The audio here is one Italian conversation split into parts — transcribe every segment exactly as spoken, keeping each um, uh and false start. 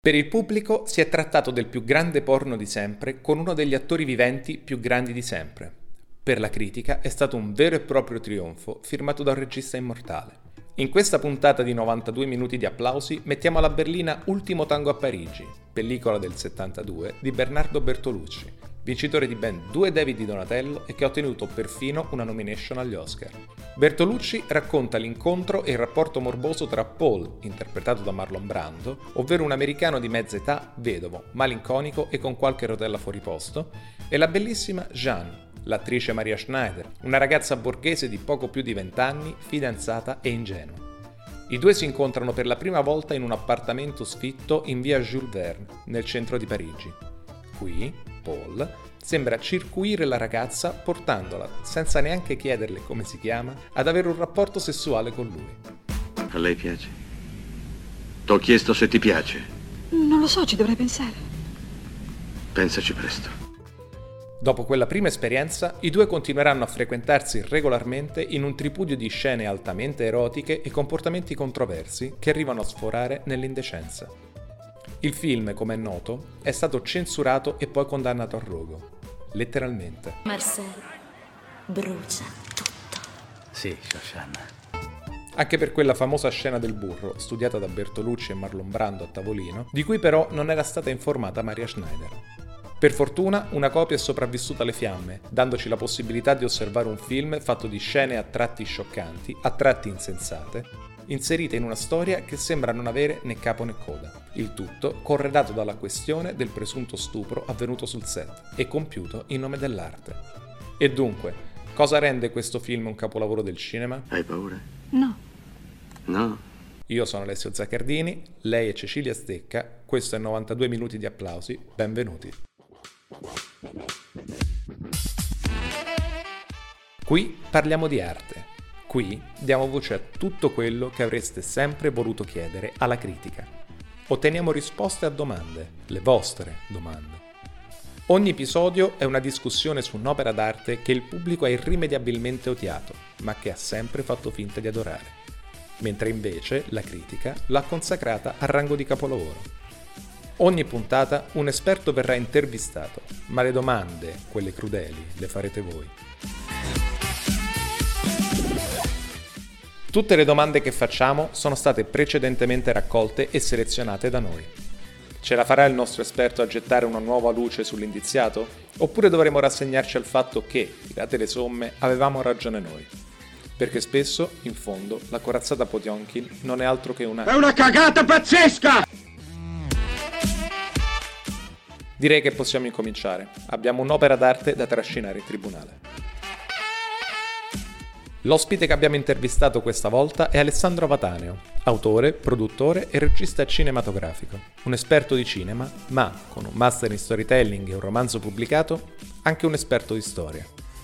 Per il pubblico si è trattato del più grande porno di sempre con uno degli attori viventi più grandi di sempre. Per la critica è stato un vero e proprio trionfo firmato da un regista immortale. In questa puntata di novantadue minuti di applausi mettiamo alla berlina Ultimo tango a Parigi, pellicola del settantadue di Bernardo Bertolucci, vincitore di ben due David di Donatello e che ha ottenuto perfino una nomination agli Oscar. Bertolucci racconta l'incontro e il rapporto morboso tra Paul, interpretato da Marlon Brando, ovvero un americano di mezza età, vedovo, malinconico e con qualche rotella fuori posto, e la bellissima Jeanne, l'attrice Maria Schneider, una ragazza borghese di poco più di vent'anni, fidanzata e ingenua. I due si incontrano per la prima volta in un appartamento sfitto in via Jules Verne, nel centro di Parigi. Qui, Paul sembra circuire la ragazza portandola, senza neanche chiederle come si chiama, ad avere un rapporto sessuale con lui. A lei piace? T'ho chiesto se ti piace. Non lo so, ci dovrei pensare. Pensaci presto. Dopo quella prima esperienza, i due continueranno a frequentarsi regolarmente in un tripudio di scene altamente erotiche e comportamenti controversi che arrivano a sforare nell'indecenza. Il film, come è noto, è stato censurato e poi condannato al rogo. Letteralmente. Marcel, brucia tutto. Sì, Shoshana. Anche per quella famosa scena del burro, studiata da Bertolucci e Marlon Brando a tavolino, di cui però non era stata informata Maria Schneider. Per fortuna, una copia è sopravvissuta alle fiamme, dandoci la possibilità di osservare un film fatto di scene a tratti scioccanti, a tratti insensate, inserite in una storia che sembra non avere né capo né coda. Il tutto corredato dalla questione del presunto stupro avvenuto sul set e compiuto in nome dell'arte. E dunque, cosa rende questo film un capolavoro del cinema? Hai paura? No. No? Io sono Alessio Zaccardini, lei è Cecilia Stecca, questo è novantadue minuti di applausi, benvenuti. Qui parliamo di arte, qui diamo voce a tutto quello che avreste sempre voluto chiedere alla critica. Otteniamo risposte a domande, le vostre domande. Ogni episodio è una discussione su un'opera d'arte che il pubblico ha irrimediabilmente odiato, ma che ha sempre fatto finta di adorare, mentre invece la critica l'ha consacrata al rango di capolavoro. Ogni puntata un esperto verrà intervistato, ma le domande, quelle crudeli, le farete voi. Tutte le domande che facciamo sono state precedentemente raccolte e selezionate da noi. Ce la farà il nostro esperto a gettare una nuova luce sull'indiziato? Oppure dovremo rassegnarci al fatto che, tirate le somme, avevamo ragione noi? Perché spesso, in fondo, la corazzata Potionkin non è altro che una... È una cagata pazzesca! Direi che possiamo incominciare. Abbiamo un'opera d'arte da trascinare in tribunale. L'ospite che abbiamo intervistato questa volta è Alessandro Vataneo, autore, produttore e regista cinematografico. Un esperto di cinema, ma, con un master in storytelling e un romanzo pubblicato, anche un esperto di storia.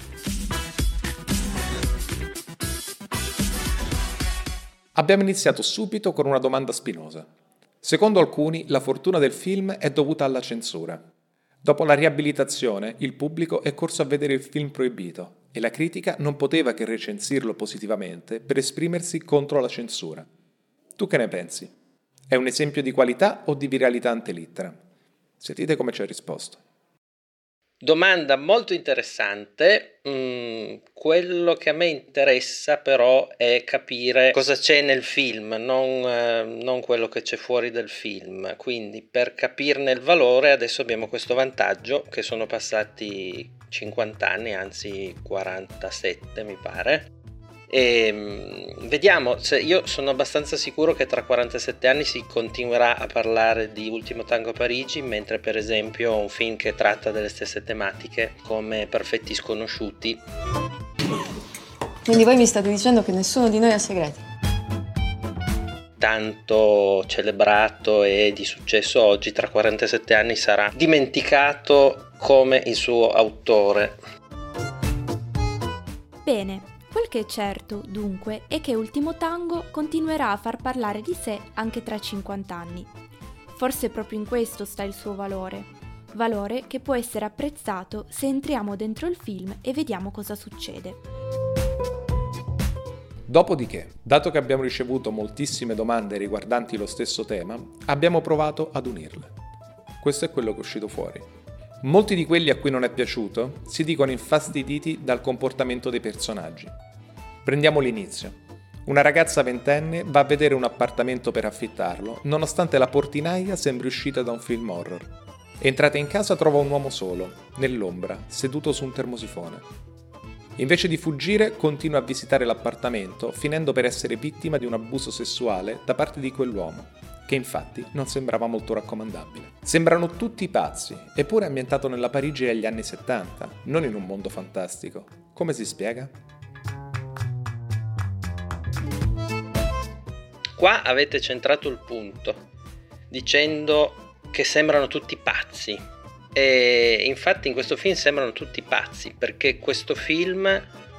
Abbiamo iniziato subito con una domanda spinosa. Secondo alcuni, la fortuna del film è dovuta alla censura. Dopo la riabilitazione, il pubblico è corso a vedere il film proibito e la critica non poteva che recensirlo positivamente per esprimersi contro la censura. Tu che ne pensi? È un esempio di qualità o di viralità antelittera? Sentite come ci ha risposto. Domanda molto interessante. Mm, quello che a me interessa però è capire cosa c'è nel film, non, eh, non quello che c'è fuori dal film. Quindi per capirne il valore adesso abbiamo questo vantaggio che sono passati cinquanta anni, anzi quarantasette mi pare. E mm, vediamo, se io sono abbastanza sicuro che tra quarantasette anni si continuerà a parlare di Ultimo tango a Parigi, mentre per esempio un film che tratta delle stesse tematiche come Perfetti sconosciuti. Quindi voi mi state dicendo che nessuno di noi ha segreti? Tanto celebrato e di successo oggi, tra quarantasette anni sarà dimenticato come il suo autore. Bene. Quel che è certo, dunque, è che Ultimo tango continuerà a far parlare di sé anche tra cinquanta anni. Forse proprio in questo sta il suo valore. Valore che può essere apprezzato se entriamo dentro il film e vediamo cosa succede. Dopodiché, dato che abbiamo ricevuto moltissime domande riguardanti lo stesso tema, abbiamo provato ad unirle. Questo è quello che è uscito fuori. Molti di quelli a cui non è piaciuto si dicono infastiditi dal comportamento dei personaggi. Prendiamo l'inizio. Una ragazza ventenne va a vedere un appartamento per affittarlo, nonostante la portinaia sembri uscita da un film horror. Entrata in casa trova un uomo solo, nell'ombra, seduto su un termosifone. Invece di fuggire, continua a visitare l'appartamento, finendo per essere vittima di un abuso sessuale da parte di quell'uomo, che infatti non sembrava molto raccomandabile. Sembrano tutti pazzi, eppure è ambientato nella Parigi degli anni settanta, non in un mondo fantastico. Come si spiega? Qua avete centrato il punto, dicendo che sembrano tutti pazzi. E infatti in questo film sembrano tutti pazzi, perché questo film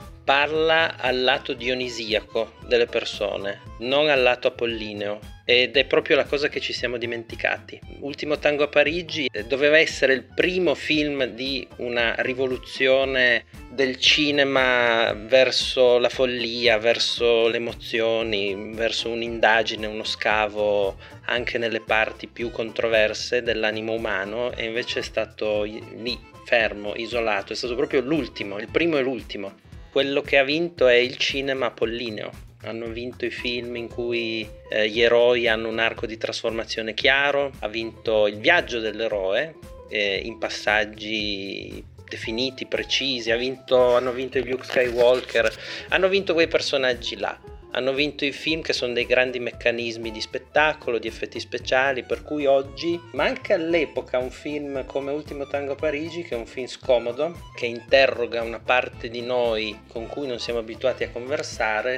parla al lato dionisiaco delle persone, non al lato apollineo, ed è proprio la cosa che ci siamo dimenticati. Ultimo Tango a Parigi doveva essere il primo film di una rivoluzione del cinema verso la follia, verso le emozioni, verso un'indagine, uno scavo anche nelle parti più controverse dell'animo umano, e invece è stato lì, fermo, isolato, è stato proprio l'ultimo, il primo e l'ultimo. Quello che ha vinto è il cinema apollineo. Hanno vinto i film in cui eh, gli eroi hanno un arco di trasformazione chiaro, ha vinto il viaggio dell'eroe eh, in passaggi definiti, precisi, ha vinto, hanno vinto il Luke Skywalker, hanno vinto quei personaggi là. Hanno vinto i film che sono dei grandi meccanismi di spettacolo, di effetti speciali, per cui oggi, ma anche all'epoca, un film come Ultimo Tango a Parigi, che è un film scomodo, che interroga una parte di noi con cui non siamo abituati a conversare,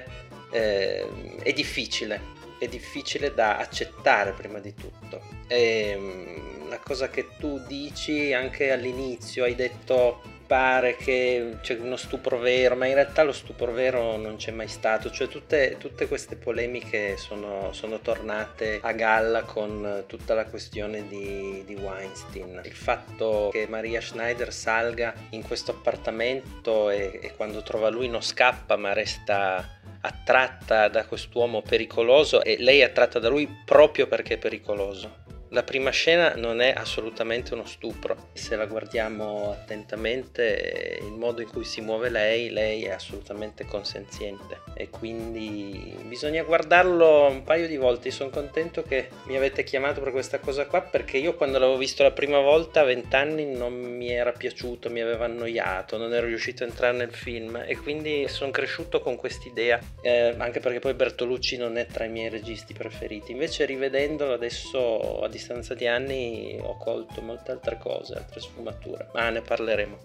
eh, è difficile, è difficile da accettare prima di tutto. E la cosa che tu dici anche all'inizio, hai detto pare che c'è uno stupro vero, ma in realtà lo stupro vero non c'è mai stato, cioè tutte, tutte queste polemiche sono, sono tornate a galla con tutta la questione di, di Weinstein. Il fatto che Maria Schneider salga in questo appartamento e, e quando trova lui non scappa ma resta attratta da quest'uomo pericoloso, e lei è attratta da lui proprio perché è pericoloso. La prima scena non è assolutamente uno stupro. Se la guardiamo attentamente, il modo in cui si muove lei, lei è assolutamente consenziente, e quindi bisogna guardarlo un paio di volte. Sono contento che mi avete chiamato per questa cosa qua, perché io quando l'avevo visto la prima volta a vent'anni non mi era piaciuto, mi aveva annoiato, non ero riuscito a entrare nel film, e quindi sono cresciuto con quest'idea, eh, anche perché poi Bertolucci non è tra i miei registi preferiti. Invece rivedendolo adesso a distanza di anni ho colto molte altre cose, altre sfumature, ma ne parleremo.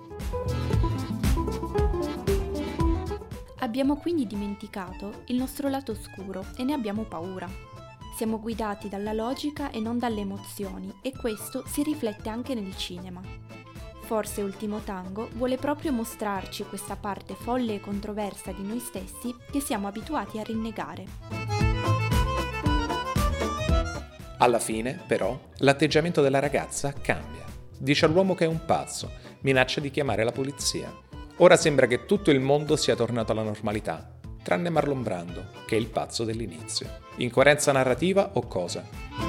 Abbiamo quindi dimenticato il nostro lato oscuro e ne abbiamo paura. Siamo guidati dalla logica e non dalle emozioni, e questo si riflette anche nel cinema. Forse Ultimo Tango vuole proprio mostrarci questa parte folle e controversa di noi stessi che siamo abituati a rinnegare. Alla fine, però, l'atteggiamento della ragazza cambia. Dice all'uomo che è un pazzo, minaccia di chiamare la polizia. Ora sembra che tutto il mondo sia tornato alla normalità, tranne Marlon Brando, che è il pazzo dell'inizio. Incoerenza narrativa o cosa?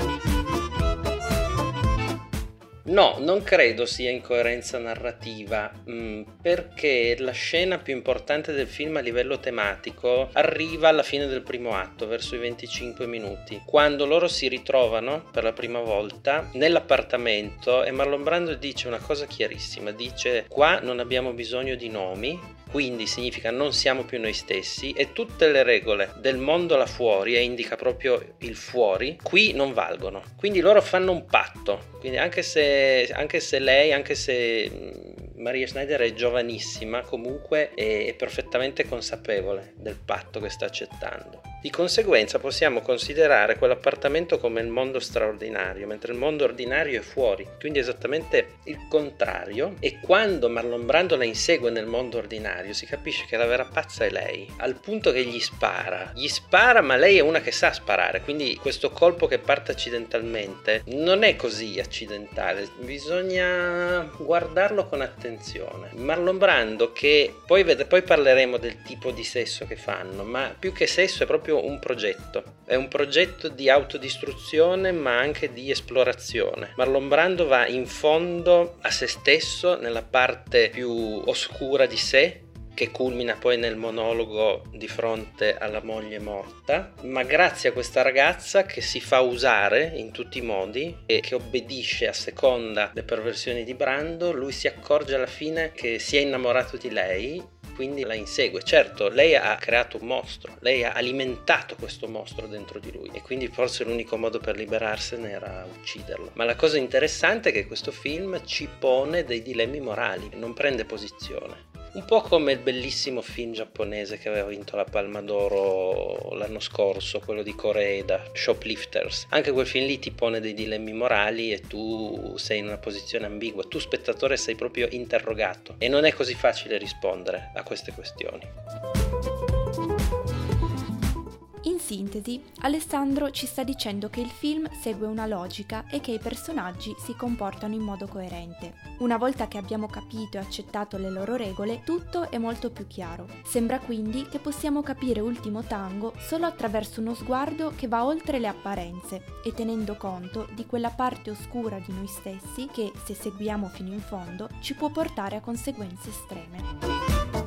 No, non credo sia incoerenza narrativa, mh, perché la scena più importante del film a livello tematico arriva alla fine del primo atto, verso i venticinque minuti, quando loro si ritrovano per la prima volta nell'appartamento e Marlon Brando dice una cosa chiarissima, dice: qua non abbiamo bisogno di nomi, quindi significa non siamo più noi stessi, e tutte le regole del mondo là fuori, e indica proprio il fuori, qui non valgono. Quindi loro fanno un patto, quindi anche se, anche se lei, anche se Maria Schneider è giovanissima, comunque è, è perfettamente consapevole del patto che sta accettando. Di conseguenza possiamo considerare quell'appartamento come il mondo straordinario, mentre il mondo ordinario è fuori, quindi esattamente il contrario. E quando Marlon Brando la insegue nel mondo ordinario si capisce che la vera pazza è lei, al punto che gli spara, gli spara ma lei è una che sa sparare, quindi questo colpo che parte accidentalmente non è così accidentale, bisogna guardarlo con attenzione. Marlon Brando, che poi, vede, poi parleremo del tipo di sesso che fanno, ma più che sesso è proprio un progetto, è un progetto di autodistruzione ma anche di esplorazione. Marlon Brando va in fondo a se stesso, nella parte più oscura di sé, che culmina poi nel monologo di fronte alla moglie morta, ma grazie a questa ragazza che si fa usare in tutti i modi e che obbedisce a seconda le perversioni di Brando, lui si accorge alla fine che si è innamorato di lei, quindi la insegue. Certo, lei ha creato un mostro, lei ha alimentato questo mostro dentro di lui e quindi forse l'unico modo per liberarsene era ucciderlo. Ma la cosa interessante è che questo film ci pone dei dilemmi morali, non prende posizione. Un po' come il bellissimo film giapponese che aveva vinto la Palma d'Oro l'anno scorso, quello di Koreeda, Shoplifters. Anche quel film lì ti pone dei dilemmi morali e tu sei in una posizione ambigua. Tu spettatore sei proprio interrogato e non è così facile rispondere a queste questioni. In sintesi, Alessandro ci sta dicendo che il film segue una logica e che i personaggi si comportano in modo coerente. Una volta che abbiamo capito e accettato le loro regole, tutto è molto più chiaro. Sembra quindi che possiamo capire Ultimo Tango solo attraverso uno sguardo che va oltre le apparenze e tenendo conto di quella parte oscura di noi stessi che, se seguiamo fino in fondo, ci può portare a conseguenze estreme.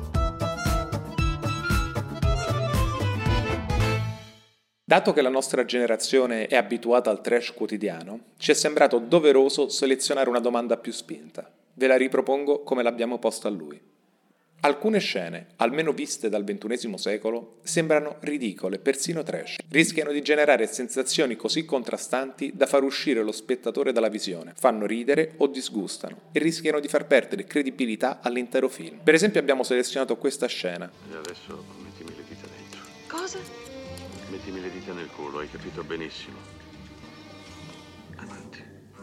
Dato che la nostra generazione è abituata al trash quotidiano, ci è sembrato doveroso selezionare una domanda più spinta. Ve la ripropongo come l'abbiamo posta a lui. Alcune scene, almeno viste dal ventunesimo secolo, sembrano ridicole, persino trash. Rischiano di generare sensazioni così contrastanti da far uscire lo spettatore dalla visione. Fanno ridere o disgustano e rischiano di far perdere credibilità all'intero film. Per esempio abbiamo selezionato questa scena. E adesso mettimi le dita dentro. Cosa? Mettimi le dita nel culo, hai capito benissimo. Avanti.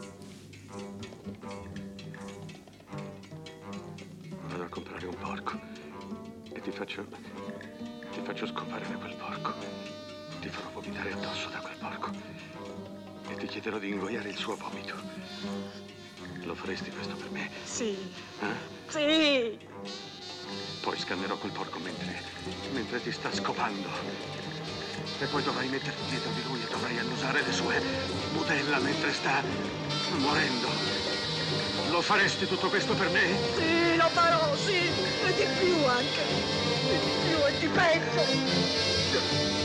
Vado a comprare un porco e ti faccio... ti faccio scopare da quel porco. Ti farò vomitare addosso da quel porco e ti chiederò di ingoiare il suo vomito. Lo faresti questo per me? Sì. Eh? Sì. Poi scannerò quel porco mentre... mentre ti sta scopando. E poi dovrai metterti dietro di lui e dovrai annusare le sue budella mentre sta morendo. Lo faresti tutto questo per me? Sì, lo farò, sì. E di più anche. Di più e di peggio.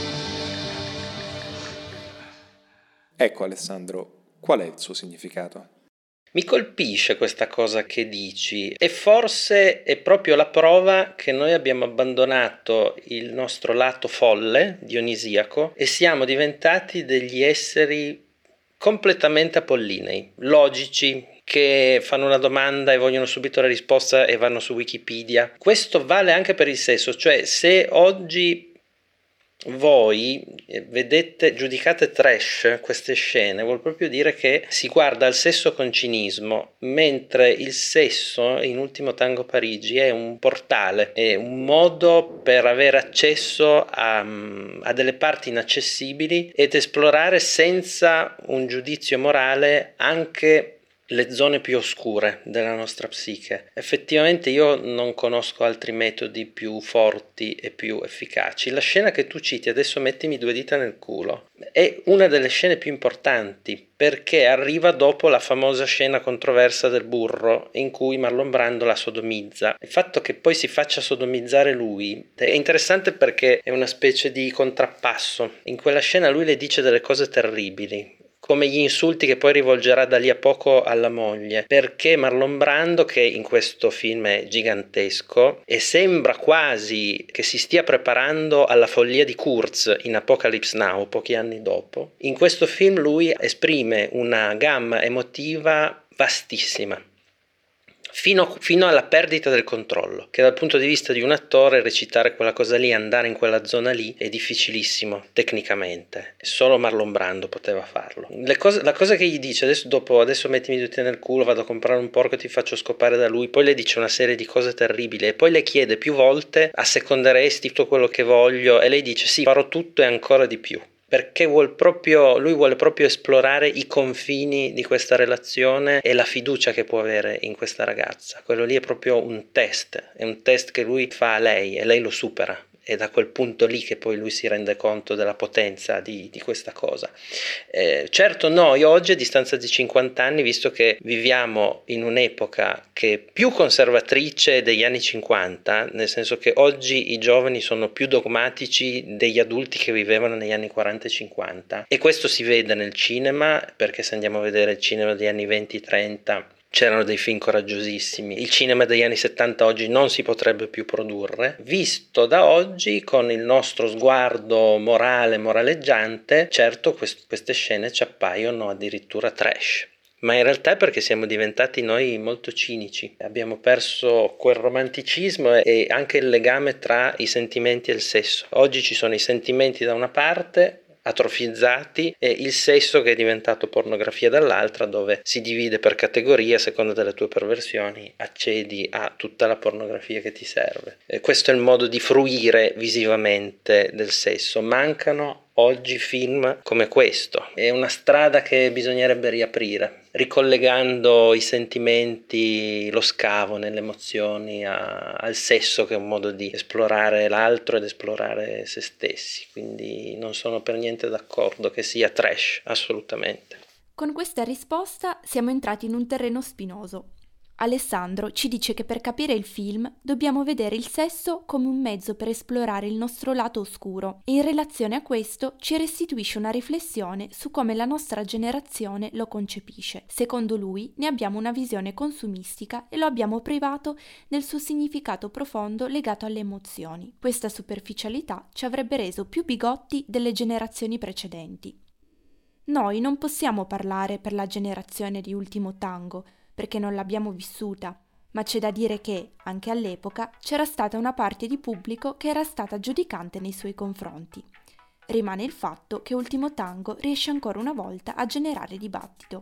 Ecco Alessandro, qual è il suo significato? Mi colpisce questa cosa che dici e forse è proprio la prova che noi abbiamo abbandonato il nostro lato folle, dionisiaco, e siamo diventati degli esseri completamente apollinei, logici, che fanno una domanda e vogliono subito la risposta e vanno su Wikipedia. Questo vale anche per il sesso, cioè se oggi voi vedete, giudicate trash queste scene, vuol proprio dire che si guarda al sesso con cinismo, mentre il sesso in Ultimo Tango Parigi è un portale, è un modo per avere accesso a, a delle parti inaccessibili ed esplorare senza un giudizio morale anche le zone più oscure della nostra psiche. Effettivamente io non conosco altri metodi più forti e più efficaci. La scena che tu citi, adesso mettimi due dita nel culo, è una delle scene più importanti perché arriva dopo la famosa scena controversa del burro in cui Marlon Brando la sodomizza. Il fatto che poi si faccia sodomizzare lui è interessante perché è una specie di contrappasso. In quella scena lui le dice delle cose terribili, come gli insulti che poi rivolgerà da lì a poco alla moglie, perché Marlon Brando, che in questo film è gigantesco e sembra quasi che si stia preparando alla follia di Kurtz in Apocalypse Now pochi anni dopo, in questo film lui esprime una gamma emotiva vastissima. Fino, fino alla perdita del controllo, che dal punto di vista di un attore recitare quella cosa lì, andare in quella zona lì è difficilissimo tecnicamente, solo Marlon Brando poteva farlo. Le cose, la cosa che gli dice adesso, dopo adesso mettimi i denti nel culo, vado a comprare un porco e ti faccio scopare da lui, poi le dice una serie di cose terribili e poi le chiede più volte asseconderesti tutto quello che voglio, e lei dice sì, farò tutto e ancora di più. Perché vuol proprio, lui vuole proprio esplorare i confini di questa relazione e la fiducia che può avere in questa ragazza. Quello lì è proprio un test, è un test che lui fa a lei e lei lo supera. È da quel punto lì che poi lui si rende conto della potenza di, di questa cosa. Eh, certo noi oggi, a distanza di cinquanta anni, visto che viviamo in un'epoca che è più conservatrice degli anni cinquanta, nel senso che oggi i giovani sono più dogmatici degli adulti che vivevano negli anni quaranta e cinquanta, e questo si vede nel cinema, perché se andiamo a vedere il cinema degli anni venti trenta c'erano dei film coraggiosissimi. Il cinema degli anni settanta oggi non si potrebbe più produrre. Visto da oggi, con il nostro sguardo morale, moraleggiante, certo quest- queste scene ci appaiono addirittura trash. Ma in realtà è perché siamo diventati noi molto cinici. Abbiamo perso quel romanticismo e anche il legame tra i sentimenti e il sesso. Oggi ci sono i sentimenti da una parte, atrofizzati, e il sesso che è diventato pornografia dall'altra, dove si divide per categorie a seconda delle tue perversioni, accedi a tutta la pornografia che ti serve. E questo è il modo di fruire visivamente del sesso. Mancano oggi film come questo. È una strada che bisognerebbe riaprire, ricollegando i sentimenti, lo scavo nelle emozioni a, al sesso, che è un modo di esplorare l'altro ed esplorare se stessi. Quindi non sono per niente d'accordo che sia trash, assolutamente. Con questa risposta siamo entrati in un terreno spinoso. Alessandro ci dice che per capire il film dobbiamo vedere il sesso come un mezzo per esplorare il nostro lato oscuro, e in relazione a questo ci restituisce una riflessione su come la nostra generazione lo concepisce. Secondo lui ne abbiamo una visione consumistica e lo abbiamo privato del suo significato profondo legato alle emozioni. Questa superficialità ci avrebbe reso più bigotti delle generazioni precedenti. Noi non possiamo parlare per la generazione di Ultimo Tango, perché non l'abbiamo vissuta, ma c'è da dire che, anche all'epoca, c'era stata una parte di pubblico che era stata giudicante nei suoi confronti. Rimane il fatto che Ultimo Tango riesce ancora una volta a generare dibattito.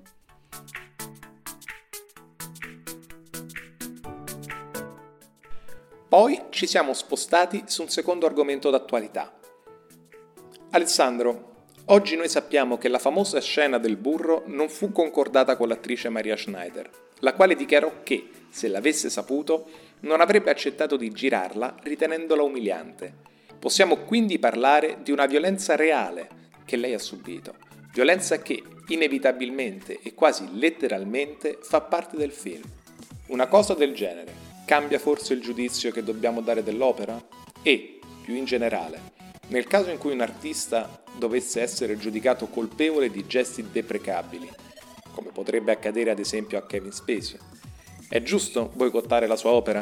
Poi ci siamo spostati su un secondo argomento d'attualità. Alessandro, oggi noi sappiamo che la famosa scena del burro non fu concordata con l'attrice Maria Schneider, la quale dichiarò che, se l'avesse saputo, non avrebbe accettato di girarla ritenendola umiliante. Possiamo quindi parlare di una violenza reale che lei ha subito, violenza che, inevitabilmente e quasi letteralmente, fa parte del film. Una cosa del genere cambia forse il giudizio che dobbiamo dare dell'opera? E, più in generale, nel caso in cui un artista dovesse essere giudicato colpevole di gesti deprecabili, come potrebbe accadere ad esempio a Kevin Spacey, è giusto boicottare la sua opera?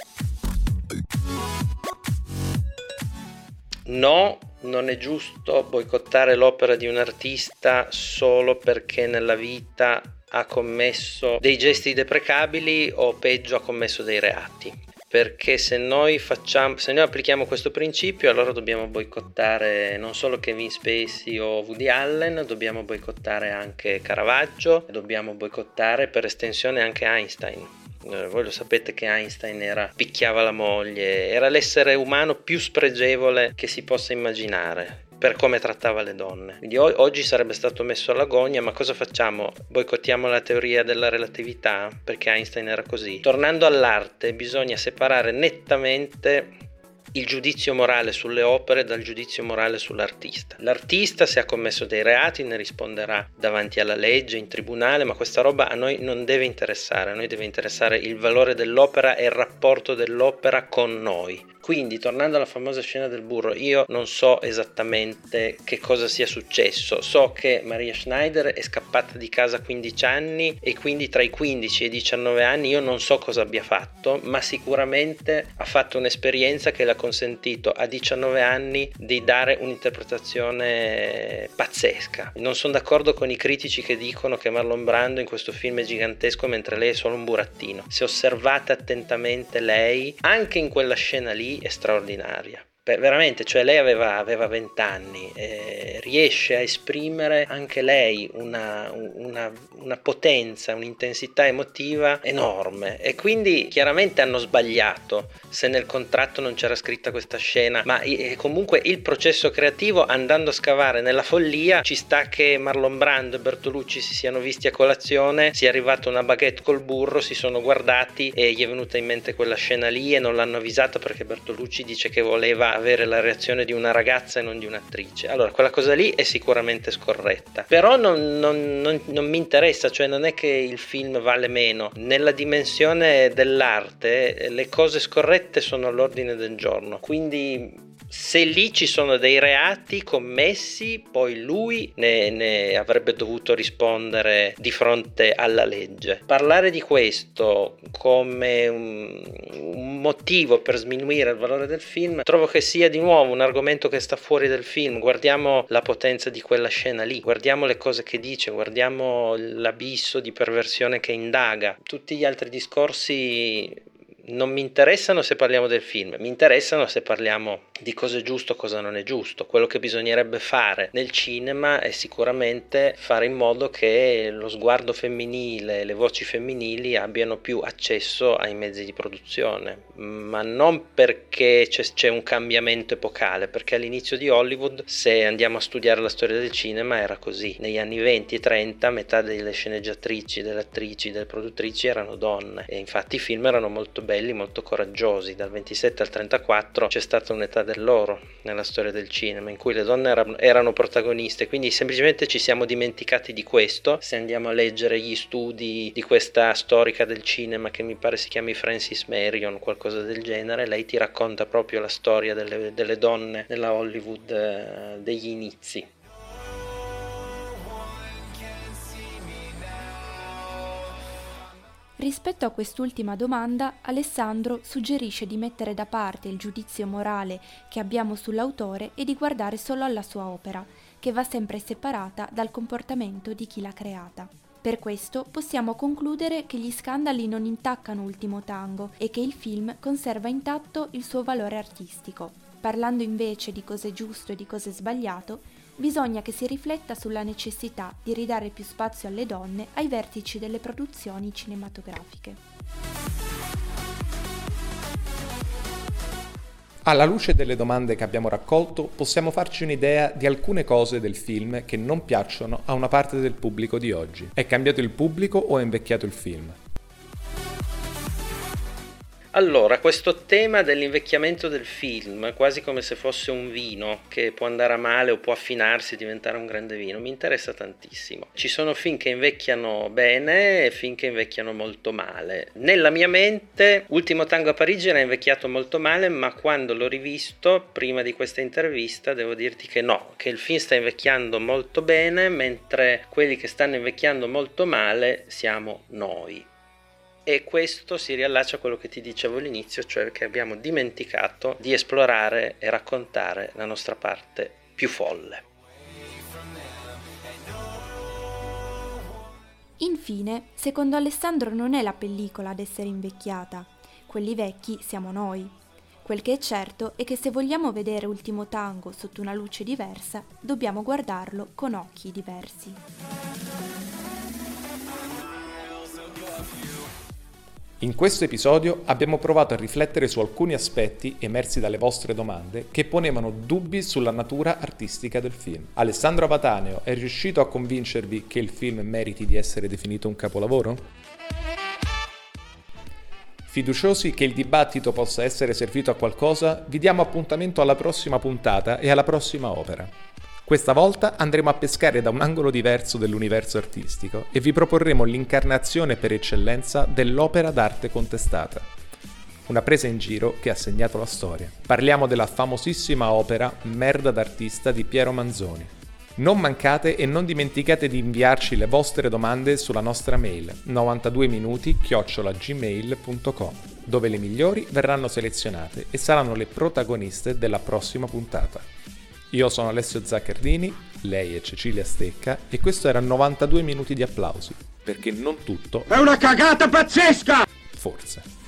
No, non è giusto boicottare l'opera di un artista solo perché nella vita ha commesso dei gesti deprecabili o peggio ha commesso dei reati. Perché se noi facciamo, se noi applichiamo questo principio, allora dobbiamo boicottare non solo Kevin Spacey o Woody Allen, dobbiamo boicottare anche Caravaggio, dobbiamo boicottare per estensione anche Einstein. Eh, voi lo sapete che Einstein era, picchiava la moglie, era l'essere umano più spregevole che si possa immaginare per come trattava le donne. Quindi o- oggi sarebbe stato messo alla gogna, ma cosa facciamo? Boicottiamo la teoria della relatività perché Einstein era così? Tornando all'arte, bisogna separare nettamente il giudizio morale sulle opere dal giudizio morale sull'artista. L'artista, se ha commesso dei reati, ne risponderà davanti alla legge, in tribunale, ma questa roba a noi non deve interessare. A noi deve interessare il valore dell'opera e il rapporto dell'opera con noi. Quindi, tornando alla famosa scena del burro, io non so esattamente che cosa sia successo. So che Maria Schneider è scappata di casa a quindici anni e quindi tra i quindici e i diciannove anni io non so cosa abbia fatto, ma sicuramente ha fatto un'esperienza che le ha consentito a diciannove anni di dare un'interpretazione pazzesca. Non sono d'accordo con i critici che dicono che Marlon Brando in questo film è gigantesco mentre lei è solo un burattino. Se osservate attentamente lei, anche in quella scena lì, è straordinaria. Beh, veramente, cioè lei aveva aveva vent'anni, eh, riesce a esprimere anche lei una, una, una potenza, un'intensità emotiva enorme, e quindi chiaramente hanno sbagliato se nel contratto non c'era scritta questa scena, ma eh, comunque il processo creativo, andando a scavare nella follia, ci sta che Marlon Brando e Bertolucci si siano visti a colazione, sia arrivata una baguette col burro, si sono guardati e gli è venuta in mente quella scena lì e non l'hanno avvisato perché Bertolucci dice che voleva avere la reazione di una ragazza e non di un'attrice. Allora quella cosa lì è sicuramente scorretta, però non, non, non, non mi interessa, cioè non è che il film vale meno. Nella dimensione dell'arte le cose scorrette sono all'ordine del giorno, quindi se lì ci sono dei reati commessi, poi lui ne, ne avrebbe dovuto rispondere di fronte alla legge. Parlare di questo come un, un motivo per sminuire il valore del film trovo che sia di nuovo un argomento che sta fuori del film. Guardiamo la potenza di quella scena lì, guardiamo le cose che dice, guardiamo l'abisso di perversione che indaga. Tutti gli altri discorsi non mi interessano se parliamo del film, mi interessano se parliamo di cosa è giusto, cosa non è giusto. Quello che bisognerebbe fare nel cinema è sicuramente fare in modo che lo sguardo femminile, le voci femminili abbiano più accesso ai mezzi di produzione, ma non perché c'è, c'è un cambiamento epocale, perché all'inizio di Hollywood, se andiamo a studiare la storia del cinema, era così. Negli anni venti e trenta metà delle sceneggiatrici, delle attrici, delle produttrici erano donne, e infatti i film erano molto belli, molto coraggiosi. Dal ventisette al trentaquattro c'è stata un'età dell'oro nella storia del cinema in cui le donne erano, erano protagoniste, quindi semplicemente ci siamo dimenticati di questo. Se andiamo a leggere gli studi di questa storica del cinema che mi pare si chiami Frances Marion, qualcosa del genere, lei ti racconta proprio la storia delle, delle donne nella Hollywood eh, degli inizi. Rispetto a quest'ultima domanda, Alessandro suggerisce di mettere da parte il giudizio morale che abbiamo sull'autore e di guardare solo alla sua opera, che va sempre separata dal comportamento di chi l'ha creata. Per questo possiamo concludere che gli scandali non intaccano Ultimo Tango e che il film conserva intatto il suo valore artistico. Parlando invece di cosa è giusto e di cosa è sbagliato, bisogna che si rifletta sulla necessità di ridare più spazio alle donne ai vertici delle produzioni cinematografiche. Alla luce delle domande che abbiamo raccolto, possiamo farci un'idea di alcune cose del film che non piacciono a una parte del pubblico di oggi. È cambiato il pubblico o è invecchiato il film? Allora, questo tema dell'invecchiamento del film, quasi come se fosse un vino che può andare a male o può affinarsi e diventare un grande vino, mi interessa tantissimo. Ci sono film che invecchiano bene e film che invecchiano molto male. Nella mia mente, Ultimo Tango a Parigi era invecchiato molto male, ma quando l'ho rivisto, prima di questa intervista, devo dirti che no, che il film sta invecchiando molto bene, mentre quelli che stanno invecchiando molto male siamo noi. E questo si riallaccia a quello che ti dicevo all'inizio, cioè che abbiamo dimenticato di esplorare e raccontare la nostra parte più folle. Infine, secondo Alessandro non è la pellicola ad essere invecchiata, quelli vecchi siamo noi. Quel che è certo è che se vogliamo vedere Ultimo Tango sotto una luce diversa, dobbiamo guardarlo con occhi diversi. In questo episodio abbiamo provato a riflettere su alcuni aspetti emersi dalle vostre domande che ponevano dubbi sulla natura artistica del film. Alessandro Apataneo è riuscito a convincervi che il film meriti di essere definito un capolavoro? Fiduciosi che il dibattito possa essere servito a qualcosa, vi diamo appuntamento alla prossima puntata e alla prossima opera. Questa volta andremo a pescare da un angolo diverso dell'universo artistico e vi proporremo l'incarnazione per eccellenza dell'opera d'arte contestata. Una presa in giro che ha segnato la storia. Parliamo della famosissima opera Merda d'artista di Piero Manzoni. Non mancate e non dimenticate di inviarci le vostre domande sulla nostra mail novantadue minuti chiocciola gmail punto com, dove le migliori verranno selezionate e saranno le protagoniste della prossima puntata. Io sono Alessio Zaccardini, lei è Cecilia Stecca e questo era novantadue minuti di applausi, perché non tutto è una cagata pazzesca! Forse.